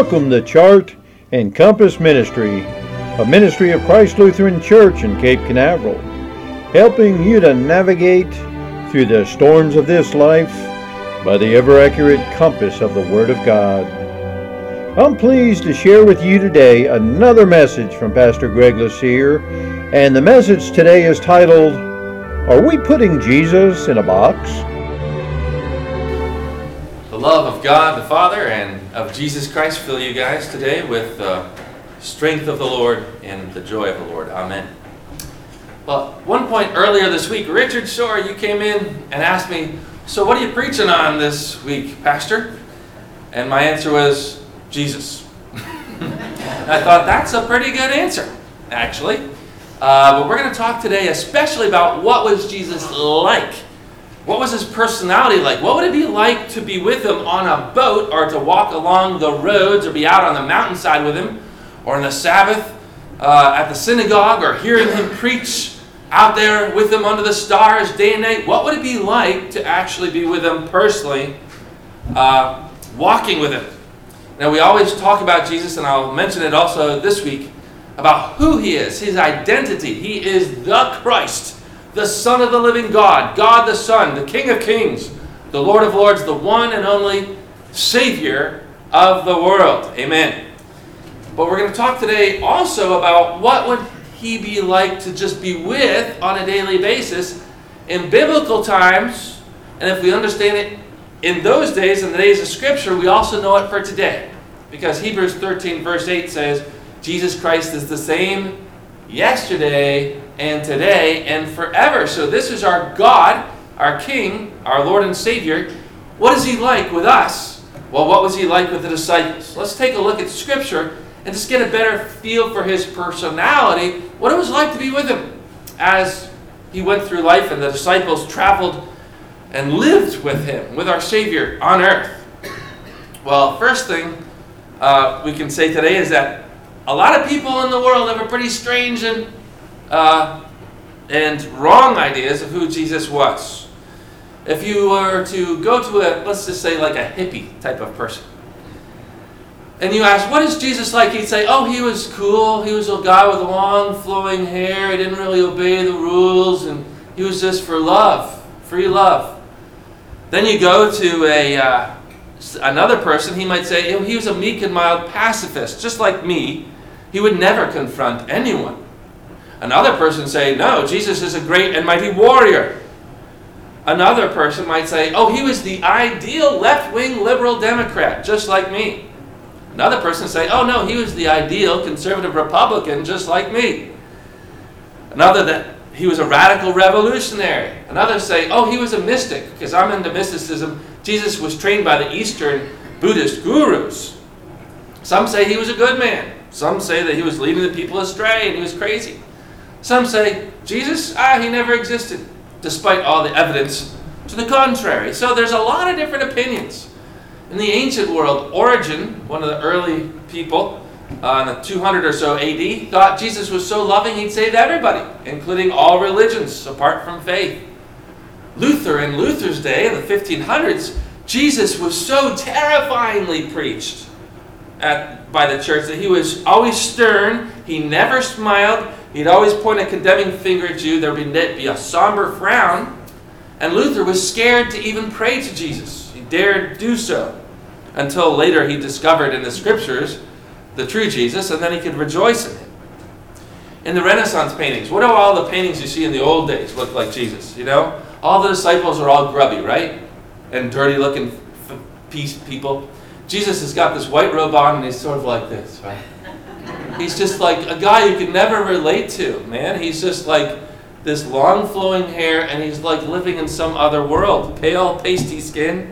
welcome the Chart and Compass Ministry, a ministry of Christ Lutheran Church in Cape Canaveral, helping you to navigate through the storms of this life by the ever-accurate compass of the Word of God. I'm pleased to share with you today another message from Pastor Greg Lassere, and the message today is titled, Are We Putting Jesus in a Box? The love of God the Father and of Jesus Christ fill you guys today with the strength of the Lord and the joy of the Lord. Amen. Well, one point earlier this week, Richard Shore, you came in and asked me, so what are you preaching on this week, Pastor? And my answer was, Jesus. I thought that's a pretty good answer, actually. But we're going to talk today especially about what was Jesus like. What was his personality like? What would it be like to be with him on a boat or to walk along the roads or be out on the mountainside with him or on the Sabbath at the synagogue or hearing him preach out there with him under the stars day and night? What would it be like to actually be with him personally, walking with him? Now, we always talk about Jesus, and I'll mention it also this week, about who he is, his identity. He is the Christ, the Son of the living God, God the Son, the King of Kings, the Lord of Lords, the one and only Savior of the world. Amen. But we're going to talk today also about what would he be like to just be with on a daily basis in biblical times. And if we understand it in those days, in the days of Scripture, we also know it for today. Because Hebrews 13 verse 8 says, Jesus Christ is the same yesterday and today and forever. So this is our God, our King, our Lord and Savior. What is he like with us? Well, what was he like with the disciples? Let's take a look at Scripture and just get a better feel for his personality, what it was like to be with him as he went through life and the disciples traveled and lived with him, with our Savior on earth. Well, first thing we can say today is that a lot of people in the world have a pretty strange and wrong ideas of who Jesus was. If you were to go to let's just say like a hippie type of person, and you ask, what is Jesus like? He'd say, oh, he was cool. He was a guy with long flowing hair. He didn't really obey the rules, and he was just for love, free love. Then you go to another person, he might say, he was a meek and mild pacifist, just like me. He would never confront anyone. Another person say, no, Jesus is a great and mighty warrior. Another person might say, oh, he was the ideal left-wing liberal Democrat, just like me. Another person say, oh no, he was the ideal conservative Republican, just like me. Another that he was a radical revolutionary. Another say, oh, he was a mystic, because I'm into mysticism. Jesus was trained by the Eastern Buddhist gurus. Some say he was a good man. Some say that he was leading the people astray and he was crazy. Some say, Jesus, he never existed, despite all the evidence to the contrary. So there's a lot of different opinions. In the ancient world, Origen, one of the early people, in the 200 or so AD, thought Jesus was so loving he'd save everybody, including all religions apart from faith. Luther, in Luther's day, in the 1500s, Jesus was so terrifyingly preached by the church that he was always stern, he never smiled, he'd always point a condemning finger at you, there would be a somber frown, and Luther was scared to even pray to Jesus. He dared do so, until later he discovered in the Scriptures the true Jesus, and then he could rejoice in him. In the Renaissance paintings, what do all the paintings you see in the old days look like Jesus? You know, all the disciples are all grubby, right? And dirty-looking people. Jesus has got this white robe on, and he's sort of like this, right? He's just like a guy you could never relate to, man. He's just like this long flowing hair, and he's like living in some other world. Pale, pasty skin.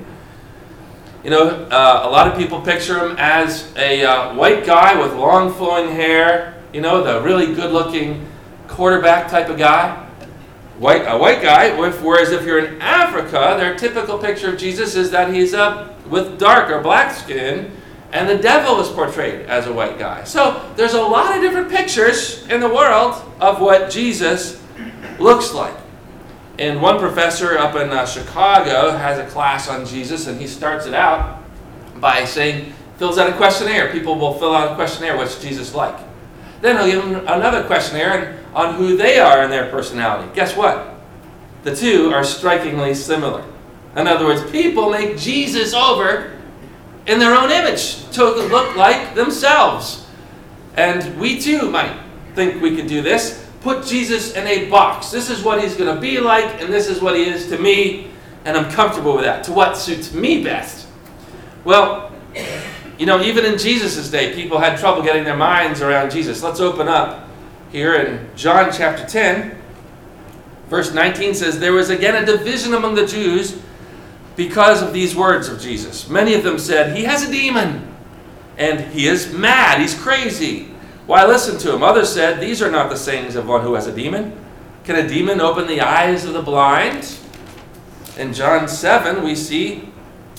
You know, a lot of people picture him as a white guy with long flowing hair, you know, the really good-looking quarterback type of guy. A white guy, whereas if you're in Africa, their typical picture of Jesus is that he's with dark or black skin, and the devil is portrayed as a white guy. So there's a lot of different pictures in the world of what Jesus looks like. And one professor up in Chicago has a class on Jesus, and he starts it out by saying Fills out a questionnaire. People will fill out a questionnaire, what's Jesus like? Then he'll give them another questionnaire on who they are in their personality. Guess what? The two are strikingly similar. In other words, people make Jesus over in their own image to look like themselves. And we too might think we could do this. Put Jesus in a box. This is what he's going to be like, and this is what he is to me, and I'm comfortable with that. To what suits me best? Well, even in Jesus' day, people had trouble getting their minds around Jesus. Let's open up here in John chapter 10. Verse 19 says, "There was again a division among the Jews because of these words of Jesus. Many of them said, 'He has a demon, and he is mad, he's crazy. Why listen to him?' Others said, 'These are not the sayings of one who has a demon. Can a demon open the eyes of the blind?'" In John 7, we see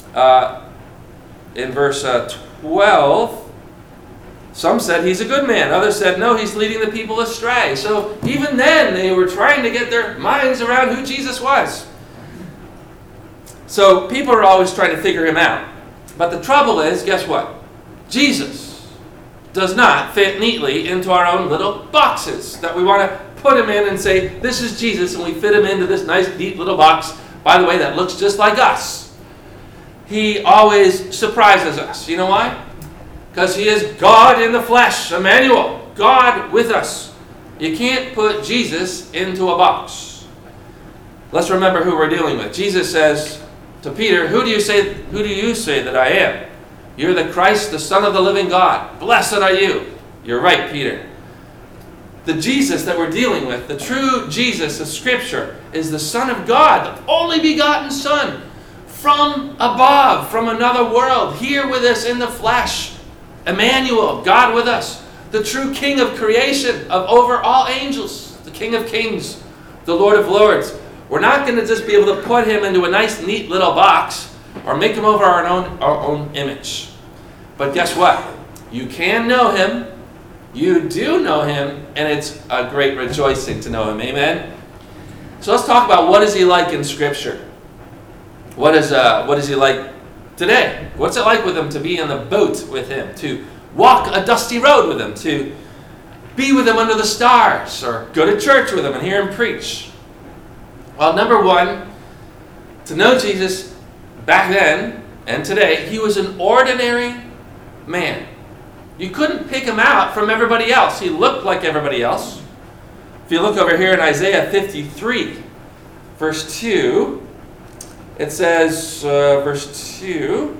in verse 12, some said he's a good man. Others said, no, he's leading the people astray. So even then, they were trying to get their minds around who Jesus was. So people are always trying to figure him out. But the trouble is, guess what? Jesus does not fit neatly into our own little boxes that we want to put him in and say, this is Jesus, and we fit him into this nice, neat little box, by the way, that looks just like us. He always surprises us. You know why? Because he is God in the flesh, Emmanuel, God with us. You can't put Jesus into a box. Let's remember who we're dealing with. Jesus says to Peter, who do you say that I am? You're the Christ, the Son of the living God. Blessed are you. You're right, Peter. The Jesus that we're dealing with, the true Jesus of Scripture, is the Son of God, the only begotten Son, from above, from another world, here with us in the flesh. Emmanuel, God with us, the true King of creation, of over all angels, the King of kings, the Lord of lords. We're not going to just be able to put him into a nice, neat little box or make him over our own image. But guess what? You can know him. You do know him, and it's a great rejoicing to know him. Amen? So let's talk about what is he like in Scripture. What is he like today? What's it like with him to be in the boat with him, to walk a dusty road with him, to be with him under the stars, or go to church with him and hear him preach? Well, number one, to know Jesus back then and today, he was an ordinary man. You couldn't pick him out from everybody else. He looked like everybody else. If you look over here in Isaiah 53, verse 2, it says, verse 2,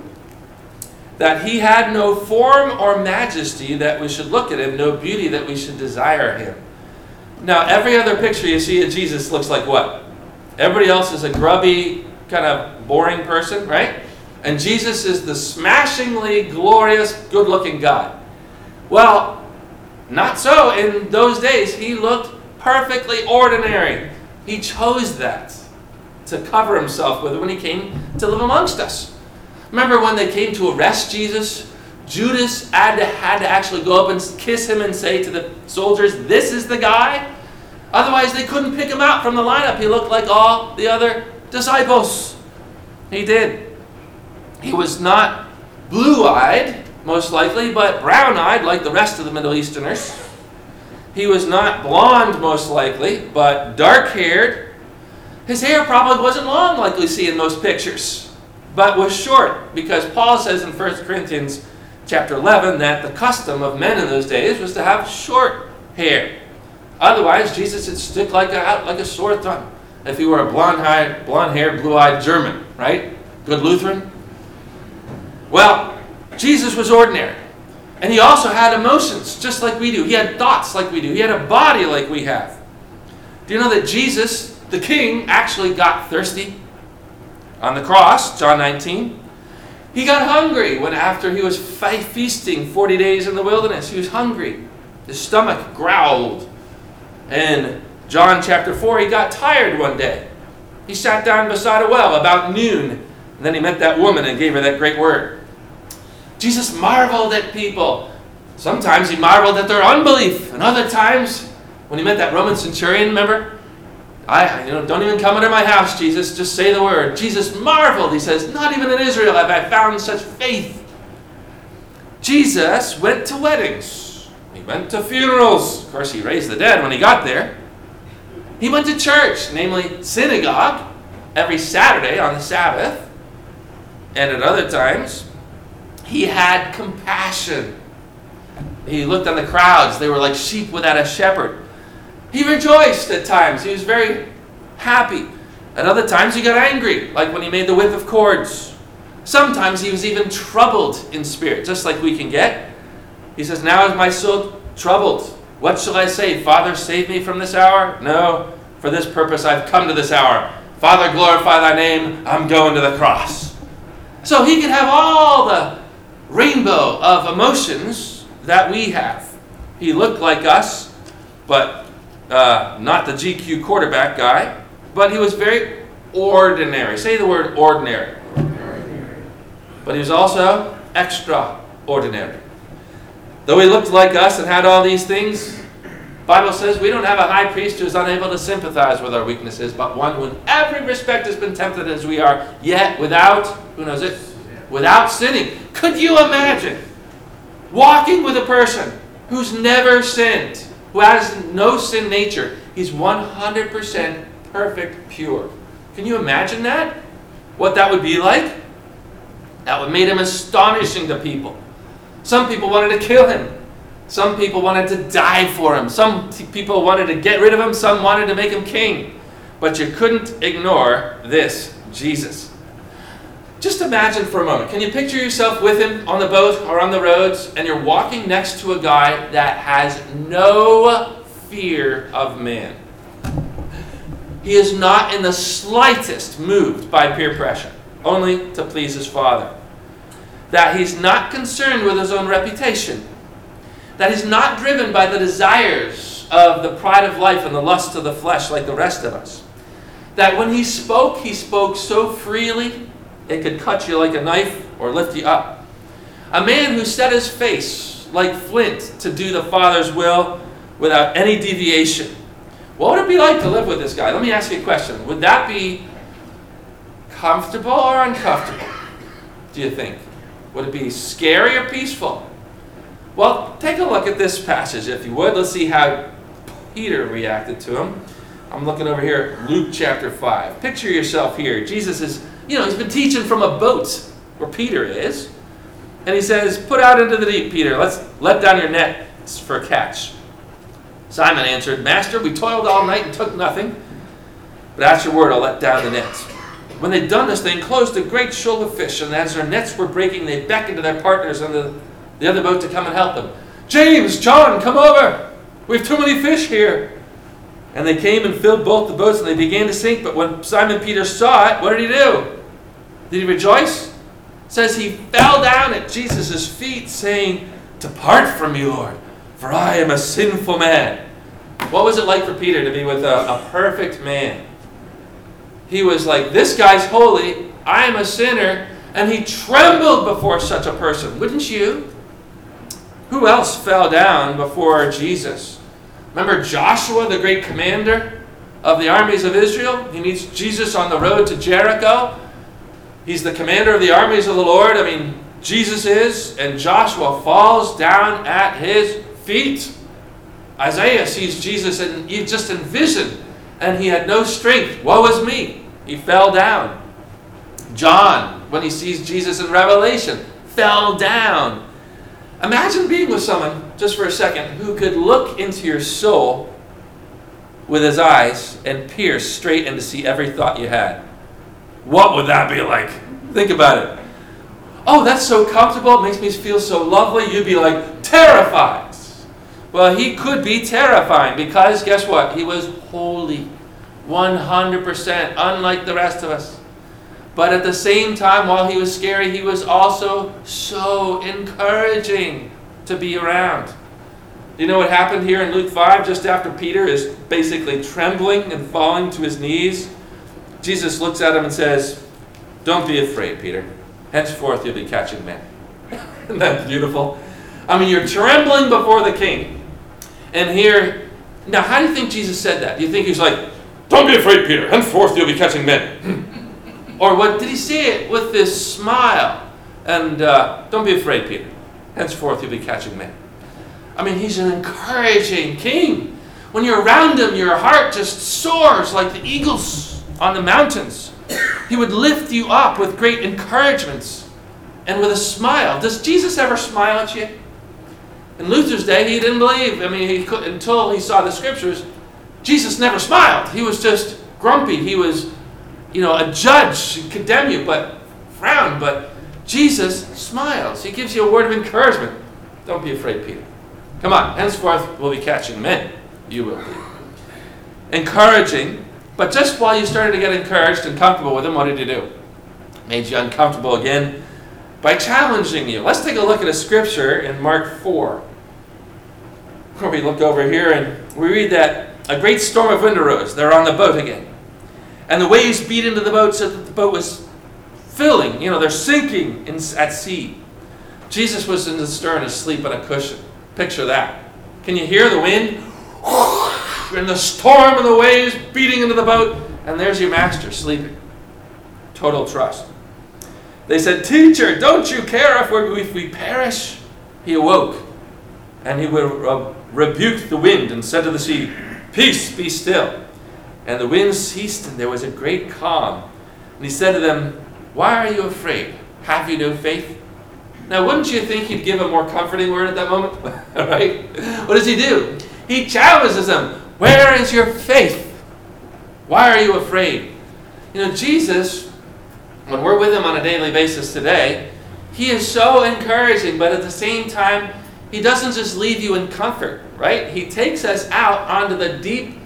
that he had no form or majesty that we should look at him, no beauty that we should desire him. Now, every other picture you see of Jesus looks like what? Everybody else is a grubby, kind of boring person, right? And Jesus is the smashingly glorious, good-looking God. Well, not so in those days. He looked perfectly ordinary. He chose that to cover himself with when he came to live amongst us. Remember when they came to arrest Jesus? Judas had to actually go up and kiss him and say to the soldiers, this is the guy? Otherwise, they couldn't pick him out from the lineup. He looked like all the other disciples. He did. He was not blue-eyed, most likely, but brown-eyed like the rest of the Middle Easterners. He was not blonde, most likely, but dark-haired. His hair probably wasn't long like we see in most pictures, but was short, because Paul says in 1 Corinthians chapter 11 that the custom of men in those days was to have short hair. Otherwise, Jesus would stick like a sore thumb if he were a blonde-haired, blue-eyed German, right? Good Lutheran. Well, Jesus was ordinary. And he also had emotions, just like we do. He had thoughts like we do. He had a body like we have. Do you know that Jesus, the King, actually got thirsty on the cross, John 19? He got hungry when after he was feasting 40 days in the wilderness. He was hungry. His stomach growled. In John chapter 4, he got tired one day. He sat down beside a well about noon, and then he met that woman and gave her that great word. Jesus marveled at people. Sometimes he marveled at their unbelief, and other times, when he met that Roman centurion, remember? Don't even come into my house, Jesus. Just say the word. Jesus marveled. He says, not even in Israel have I found such faith. Jesus went to weddings. He went to funerals. Of course, he raised the dead when he got there. He went to church, namely synagogue, every Saturday on the Sabbath. And at other times, he had compassion. He looked on the crowds. They were like sheep without a shepherd. He rejoiced at times. He was very happy. At other times, he got angry, like when he made the whip of cords. Sometimes he was even troubled in spirit, just like we can get. He says, now is my soul troubled. What shall I say? Father, save me from this hour? No, for this purpose I've come to this hour. Father, glorify thy name. I'm going to the cross. So he could have all the rainbow of emotions that we have. He looked like us, but not the GQ quarterback guy. But he was very ordinary. Say the word ordinary. But he was also extraordinary. Though he looked like us and had all these things, the Bible says we don't have a high priest who is unable to sympathize with our weaknesses, but one who in every respect has been tempted as we are, yet without, who knows it? Without sinning. Could you imagine walking with a person who's never sinned, who has no sin nature? He's 100% perfect, pure. Can you imagine that? What that would be like? That would make him astonishing to people. Some people wanted to kill him. Some people wanted to die for him. Some people wanted to get rid of him. Some wanted to make him king. But you couldn't ignore this Jesus. Just imagine for a moment. Can you picture yourself with him on the boat or on the roads, and you're walking next to a guy that has no fear of man? He is not in the slightest moved by peer pressure, only to please his Father. That he's not concerned with his own reputation. That he's not driven by the desires of the pride of life and the lust of the flesh like the rest of us. That when he spoke so freely, it could cut you like a knife or lift you up. A man who set his face like flint to do the Father's will without any deviation. What would it be like to live with this guy? Let me ask you a question. Would that be comfortable or uncomfortable, do you think? Would it be scary or peaceful? Well, take a look at this passage, if you would. Let's see how Peter reacted to him. I'm looking over here, Luke chapter 5. Picture yourself here. Jesus is, he's been teaching from a boat where Peter is. And he says, put out into the deep, Peter. Let's let down your nets for a catch. Simon answered, Master, we toiled all night and took nothing. But at your word, I'll let down the nets. When they'd done this, they enclosed a great shoal of fish, and as their nets were breaking, they beckoned to their partners on the other boat to come and help them. James, John, come over. We have too many fish here. And they came and filled both the boats, and they began to sink. But when Simon Peter saw it, what did he do? Did he rejoice? It says he fell down at Jesus' feet, saying, Depart from me, Lord, for I am a sinful man. What was it like for Peter to be with a perfect man? He was like, this guy's holy, I am a sinner, and he trembled before such a person. Wouldn't you? Who else fell down before Jesus? Remember Joshua, the great commander of the armies of Israel? He meets Jesus on the road to Jericho. He's the commander of the armies of the Lord. Jesus is, and Joshua falls down at his feet. Isaiah sees Jesus and he just envisioned, and he had no strength. Woe is me. He fell down. John, when he sees Jesus in Revelation, fell down. Imagine being with someone, just for a second, who could look into your soul with his eyes and peer straight in to see every thought you had. What would that be like? Think about it. Oh, that's so comfortable. It makes me feel so lovely. You'd be like terrified. Well, he could be terrifying because guess what? He was holy. 100%, unlike the rest of us. But at the same time, while he was scary, he was also so encouraging to be around. Do you know what happened here in Luke 5, just after Peter is basically trembling and falling to his knees? Jesus looks at him and says, Don't be afraid, Peter. Henceforth you'll be catching men. Isn't that beautiful? You're trembling before the king. And here, now how do you think Jesus said that? Do you think he's like, Don't be afraid, Peter. Henceforth you'll be catching men. Or what did he say it with this smile? And don't be afraid, Peter. Henceforth you'll be catching men. I mean, he's an encouraging king. When you're around him, your heart just soars like the eagles on the mountains. He would lift you up with great encouragements and with a smile. Does Jesus ever smile at you? In Luther's day, he didn't believe. I mean, until he saw the scriptures, Jesus never smiled. He was just grumpy. He was, a judge. He'd condemn you, but frown. But Jesus smiles. He gives you a word of encouragement. Don't be afraid, Peter. Come on, henceforth we'll be catching men. You will be. Encouraging, but just while you started to get encouraged and comfortable with him, what did he do? Made you uncomfortable again by challenging you. Let's take a look at a scripture in Mark 4. Where we look over here and we read that a great storm of wind arose. They're on the boat again. And the waves beat into the boat so that the boat was filling. They're sinking at sea. Jesus was in the stern asleep on a cushion. Picture that. Can you hear the wind? And the storm and the waves beating into the boat. And there's your master sleeping. Total trust. They said, "Teacher, don't you care if we perish?" He awoke. And he rebuked the wind and said to the sea, "Peace, be still." And the wind ceased and there was a great calm. And he said to them, "Why are you afraid? Have you no faith?" Now, wouldn't you think he'd give a more comforting word at that moment? Right? What does he do? He challenges them. Where is your faith? Why are you afraid? Jesus, when we're with him on a daily basis today, he is so encouraging, but at the same time, he doesn't just leave you in comfort, right? He takes us out onto the deep,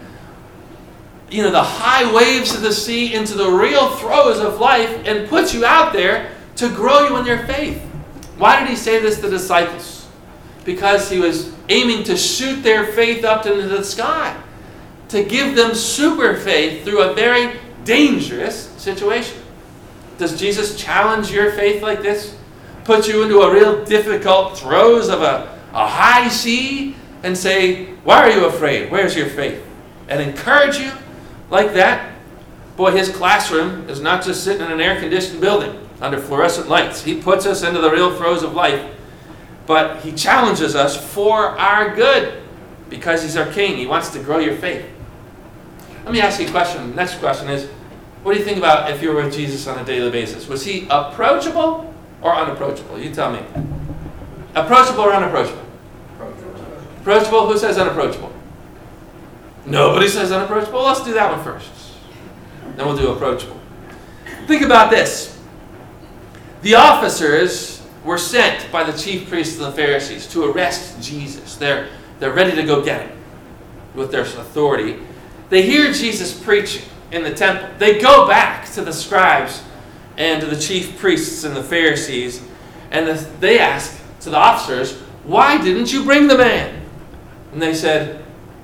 the high waves of the sea, into the real throes of life, and puts you out there to grow you in your faith. Why did he say this to the disciples? Because he was aiming to shoot their faith up into the sky, to give them super faith through a very dangerous situation. Does Jesus challenge your faith like this? Put you into a real difficult throes of a high sea and say, "Why are you afraid? Where's your faith?" And encourage you like that? Boy, his classroom is not just sitting in an air-conditioned building under fluorescent lights. He puts us into the real throes of life, but he challenges us for our good because he's our king. He wants to grow your faith. Let me ask you a question. The next question is, what do you think about if you were with Jesus on a daily basis? Was he approachable or unapproachable? You tell me. Approachable or unapproachable? Approachable. Who says unapproachable? Nobody says unapproachable. Let's do that one first. Then we'll do approachable. Think about this. The officers were sent by the chief priests and the Pharisees to arrest Jesus. They're ready to go get him with their authority. They hear Jesus preaching in the temple. They go back to the scribes and to the chief priests and the Pharisees, and they ask to the officers, "Why didn't you bring the man?" And they said,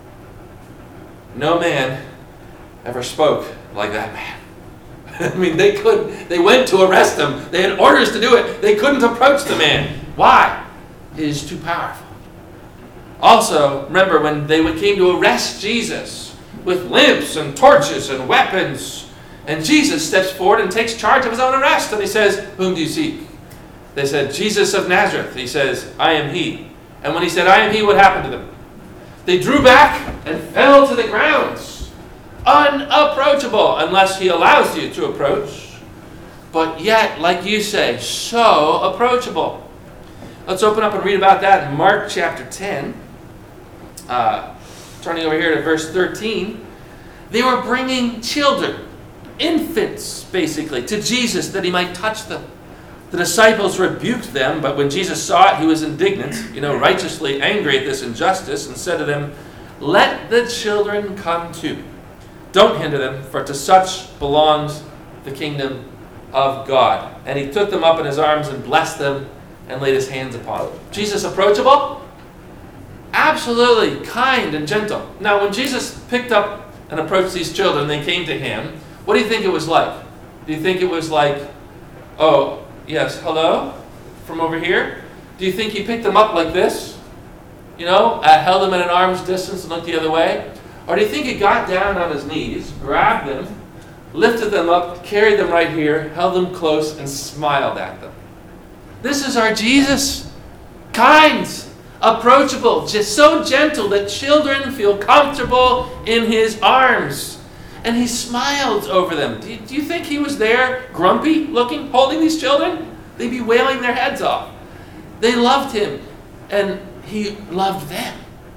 "No man ever spoke like that man." I mean, they went to arrest him. They had orders to do it. They couldn't approach the man. Why? It is too powerful. Also, remember when they came to arrest Jesus with lamps and torches and weapons, and Jesus steps forward and takes charge of his own arrest, and he says, "Whom do you seek?" They said, "Jesus of Nazareth." He says, "I am he." And when he said, "I am he," what happened to them? They drew back and fell to the ground. Unapproachable, unless he allows you to approach. But yet, like you say, so approachable. Let's open up and read about that in Mark chapter 10. Turning over here to verse 13. They were bringing children, infants basically, to Jesus that he might touch them. The disciples rebuked them, but when Jesus saw it, he was indignant, righteously angry at this injustice, and said to them, "Let the children come to me. Don't hinder them, for to such belongs the kingdom of God." And he took them up in his arms and blessed them and laid his hands upon them. Jesus approachable? Absolutely kind and gentle. Now, when Jesus picked up and approached these children, they came to him, what do you think it was like? Do you think it was like, "Oh, yes, hello, from over here"? Do you think he picked them up like this? Held them at an arm's distance and looked the other way? Or do you think he got down on his knees, grabbed them, lifted them up, carried them right here, held them close, and smiled at them? This is our Jesus. kind, approachable, just so gentle that children feel comfortable in his arms. And he smiled over them. Do you think he was there, grumpy looking, holding these children? They'd be wailing their heads off. They loved him, and he loved them.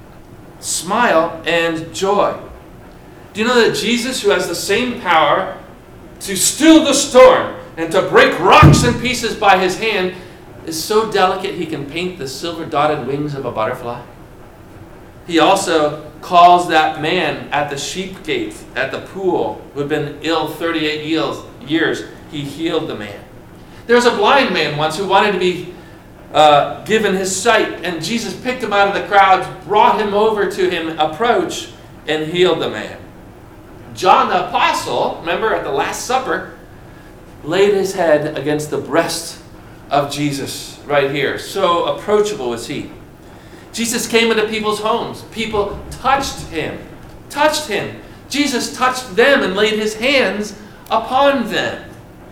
Smile and joy. Do you know that Jesus, who has the same power to still the storm and to break rocks in pieces by his hand, is so delicate he can paint the silver-dotted wings of a butterfly? He also calls that man at the sheep gate, at the pool, who had been ill 38 years. He healed the man. There was a blind man once who wanted to be given his sight, and Jesus picked him out of the crowd, brought him over to him, approach, and healed the man. John the Apostle, remember at the Last Supper, laid his head against the breast of Jesus right here. So approachable was he. Jesus came into people's homes. People touched him. Jesus touched them and laid his hands upon them.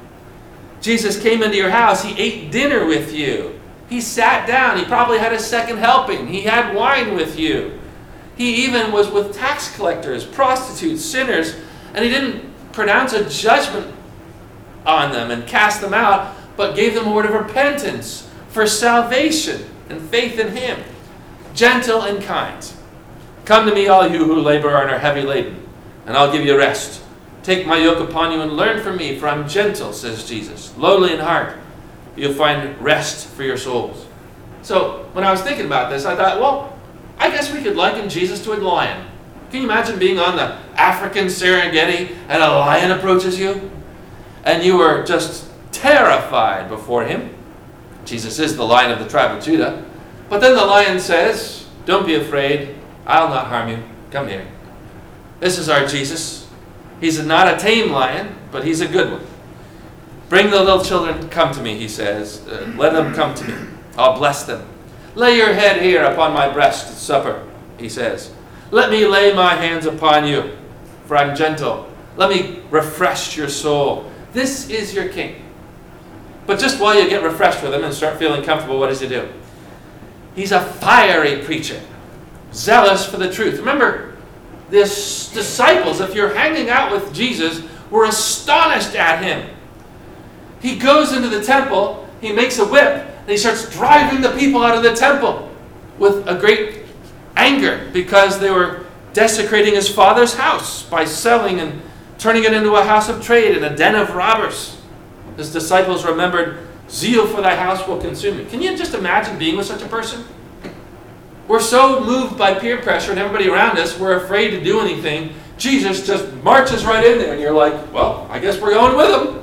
Jesus came into your house. He ate dinner with you. He sat down. He probably had a second helping. He had wine with you. He even was with tax collectors, prostitutes, sinners, and he didn't pronounce a judgment on them and cast them out, but gave them a word of repentance for salvation and faith in him. Gentle and kind. Come to me, all you who labor and are heavy laden, and I'll give you rest. Take my yoke upon you and learn from me, for I'm gentle, says Jesus, lowly in heart. You'll find rest for your souls. So when I was thinking about this, I thought, well, I guess we could liken Jesus to a lion. Can you imagine being on the African Serengeti and a lion approaches you? And you are just terrified before him. Jesus is the Lion of the tribe of Judah. But then the lion says, don't be afraid. I'll not harm you. Come here. This is our Jesus. He's not a tame lion, but he's a good one. Bring the little children, come to me, he says. Let them come to me. I'll bless them. Lay your head here upon my breast at supper, he says. Let me lay my hands upon you, for I'm gentle. Let me refresh your soul. This is your king. But just while you get refreshed with him and start feeling comfortable, what does he do? He's a fiery preacher, zealous for the truth. Remember, the disciples, if you're hanging out with Jesus, were astonished at him. He goes into the temple, he makes a whip, and he starts driving the people out of the temple with a great anger because they were desecrating his father's house by selling and turning it into a house of trade and a den of robbers. His disciples remembered, zeal for thy house will consume me. Can you just imagine being with such a person? We're so moved by peer pressure and everybody around us, we're afraid to do anything. Jesus just marches right in there and you're like, well, I guess we're going with him.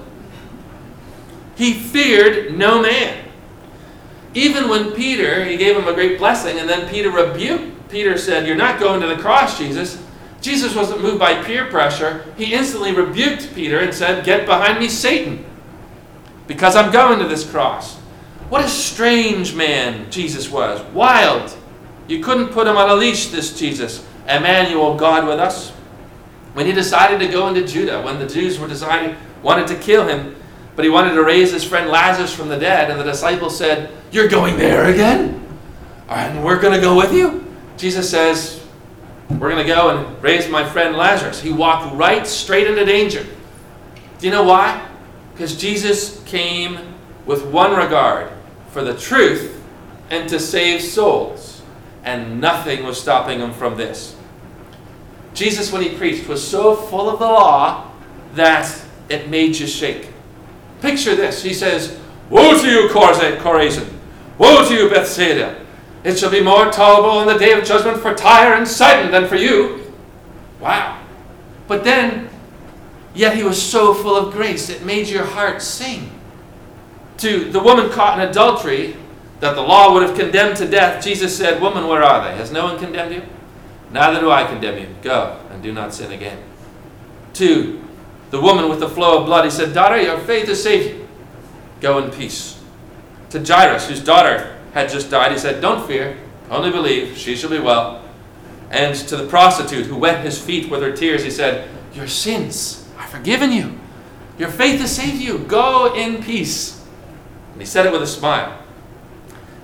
He feared no man. Even when Peter, he gave him a great blessing, and then Peter rebuked. Peter said, you're not going to the cross, Jesus. Jesus wasn't moved by peer pressure. He instantly rebuked Peter and said, get behind me, Satan, because I'm going to this cross. What a strange man Jesus was. Wild. You couldn't put him on a leash, this Jesus. Emmanuel, God with us. When he decided to go into Judah, when the Jews wanted to kill him, but he wanted to raise his friend Lazarus from the dead, and the disciples said, you're going there again? And we're going to go with you? Jesus says, we're going to go and raise my friend Lazarus. He walked right straight into danger. Do you know why? Because Jesus came with one regard, for the truth and to save souls. And nothing was stopping him from this. Jesus, when he preached, was so full of the law that it made you shake. Picture this. He says, woe to you, Chorazin! Woe to you, Bethsaida! It shall be more tolerable in the day of judgment for Tyre and Sidon than for you. Wow. But then, yet he was so full of grace, it made your heart sing. To the woman caught in adultery, that the law would have condemned to death, Jesus said, woman, where are they? Has no one condemned you? Neither do I condemn you. Go, and do not sin again. To the woman with the flow of blood, he said, daughter, your faith has saved you. Go in peace. To Jairus, whose daughter had just died, he said, don't fear, only believe, she shall be well. And to the prostitute who wet his feet with her tears, he said, your sins are forgiven you. Your faith has saved you. Go in peace. And he said it with a smile.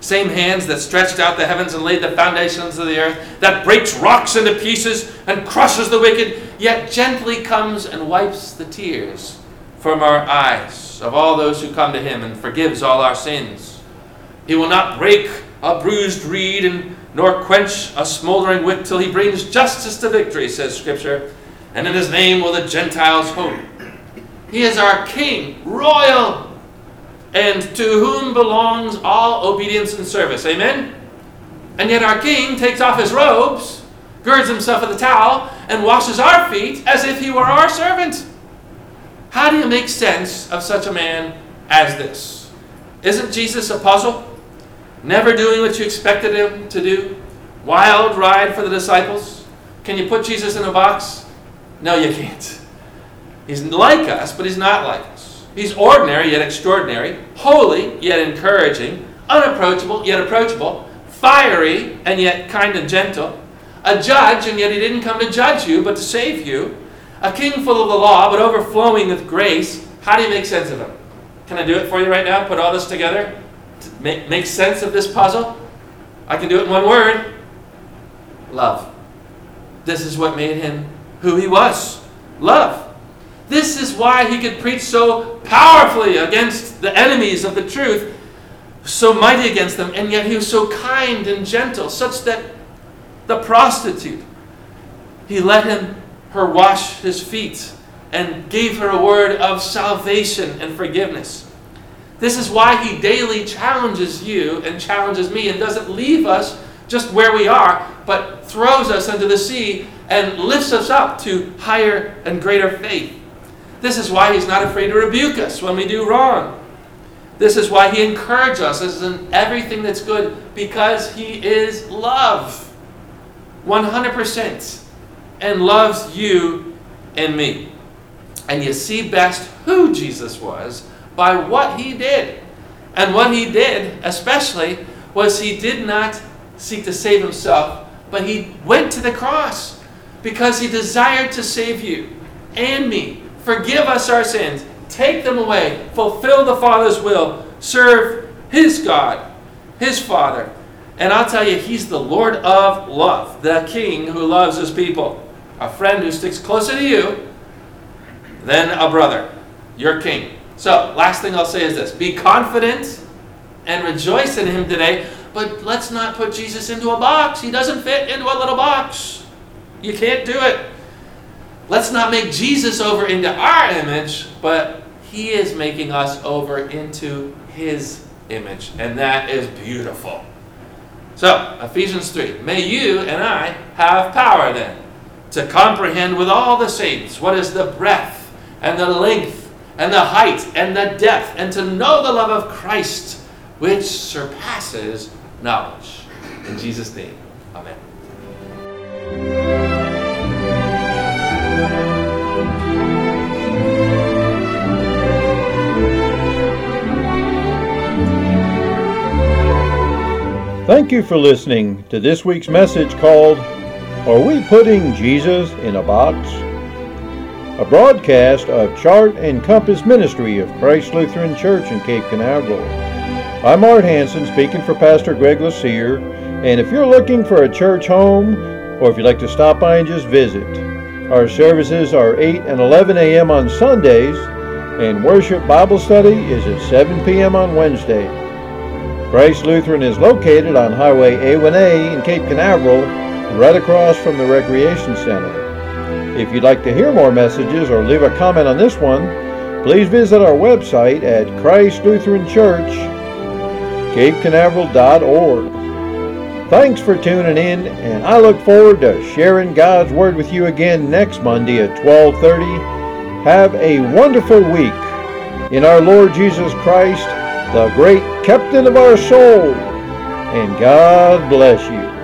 Same hands that stretched out the heavens and laid the foundations of the earth, that breaks rocks into pieces and crushes the wicked, yet gently comes and wipes the tears from our eyes of all those who come to him and forgives all our sins. He will not break a bruised reed nor quench a smoldering wick till he brings justice to victory, says Scripture, and in his name will the Gentiles hope. He is our King, royal, and to whom belongs all obedience and service. Amen? And yet our King takes off his robes, girds himself with a towel, and washes our feet as if he were our servant. How do you make sense of such a man as this? Isn't Jesus a puzzle? Never doing what you expected him to do? Wild ride for the disciples? Can you put Jesus in a box? No, you can't. He's like us, but he's not like us. He's ordinary yet extraordinary, holy yet encouraging, unapproachable yet approachable, fiery and yet kind and gentle, a judge and yet he didn't come to judge you but to save you, a king full of the law but overflowing with grace. How do you make sense of him? Can I do it for you right now? Put all this together? Make sense of this puzzle? I can do it in one word. Love. This is what made him who he was. Love. This is why he could preach so powerfully against the enemies of the truth, so mighty against them, and yet he was so kind and gentle, such that the prostitute, he let her wash his feet and gave her a word of salvation and forgiveness. This is why he daily challenges you and challenges me and doesn't leave us just where we are, but throws us into the sea and lifts us up to higher and greater faith. This is why he's not afraid to rebuke us when we do wrong. This is why he encourages us in everything that's good, because he is love. 100%. And loves you and me. And you see best who Jesus was by what he did. And what he did, especially, was he did not seek to save himself, but he went to the cross because he desired to save you and me. Forgive us our sins, take them away, fulfill the Father's will, serve his God, his Father. And I'll tell you, he's the Lord of love, the King who loves his people, a friend who sticks closer to you than a brother, your King. So, last thing I'll say is this: be confident and rejoice in him today, but let's not put Jesus into a box. He doesn't fit into a little box. You can't do it. Let's not make Jesus over into our image, but he is making us over into his image. And that is beautiful. So, Ephesians 3. May you and I have power then to comprehend with all the saints what is the breadth and the length and the height and the depth, and to know the love of Christ, which surpasses knowledge. In Jesus' name, amen. Thank you for listening to this week's message called, Are We Putting Jesus in a Box? A broadcast of Chart and Compass Ministry of Christ Lutheran Church in Cape Canaveral. I'm Art Hansen, speaking for Pastor Greg Lassier, and if you're looking for a church home, or if you'd like to stop by and just visit, our services are 8 and 11 a.m. on Sundays, and worship Bible study is at 7 p.m. on Wednesday. Christ Lutheran is located on Highway A1A in Cape Canaveral, right across from the Recreation Center. If you'd like to hear more messages or leave a comment on this one, please visit our website at ChristLutheranChurch.CapeCanaveral.org. Thanks for tuning in, and I look forward to sharing God's Word with you again next Monday at 12:30. Have a wonderful week in our Lord Jesus Christ, the great captain of our soul, and God bless you.